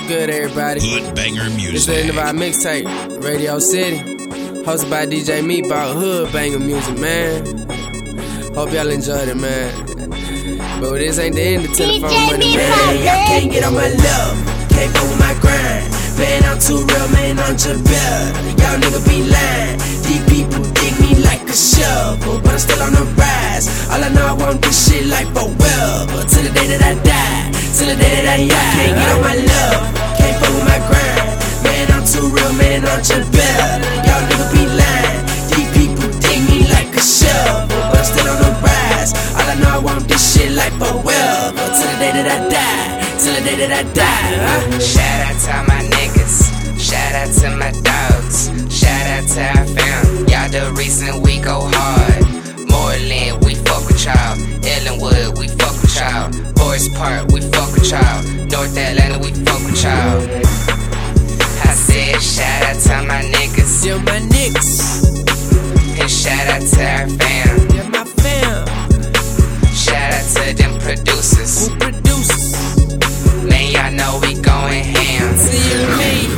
good, everybody? Hood Banger Music. This is the end of our mixtape, Radio City, hosted by DJ Meatball. Hood Banger Music, man. Hope y'all enjoyed it, man. But this ain't the end of telephone money, man. I can't get on my love, can't go with my grind. Man, I'm too real, man, I'm just better. Y'all niggas be lying. These people dig me like a shovel, but I'm still on the rise. All I know, I want this shit like forever. Till the day that I die, till the day that I die. I can't get on my love, can't fuck with my grind. Man, I'm too real, man, I'm just better. Y'all niggas be lying. These people dig me like a shovel, but I'm still on the rise. All I know, I want this shit like forever. Till the day that I die, till the day that I die. Shout out to my niggas, shout out to my dogs, shout out to our fam. Y'all the reason we go hard. Moreland, we fuck with y'all. Ellenwood, we fuck with y'all. Forest Park, we fuck with y'all. North Atlanta, we fuck with y'all. I said shout out to my niggas, Yeah, my niggas. and shout out to our fam. Yeah, my fam. Shout out to them producers. Who produces? Man, y'all know we going ham. See you and me.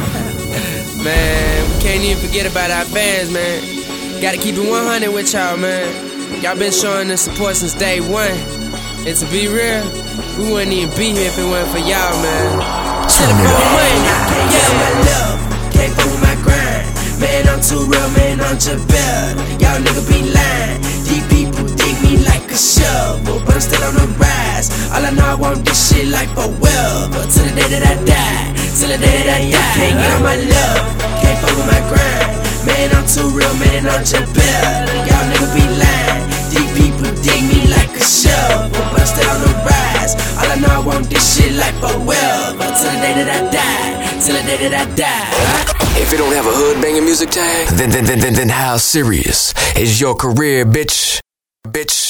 Man, we can't even forget about our fans, man. Gotta keep it 100 with y'all, man. Y'all been showing us support since day one. And to be real, we wouldn't even be here if it wasn't for y'all, man. Telephone money, Can't get on my love, can't fuck with my grind. Man, I'm too real, man, I'm just better. Y'all niggas be lying. These people dig me like a shovel, but I'm still on the rise. All I know, I want this shit like forever. Till the day that I die, till the day that I die. Can't get on my love, can't fuck with my grind. Man, I'm too real, man, I'm just better. Y'all niggas be lying. These people dig me like a shovel, but I'm still on the rise. All I know, I want this shit like forever. Till the day that I die, till the day that I die. If you don't have a Hood Banger Music tag, then how serious is your career, bitch? Bitch.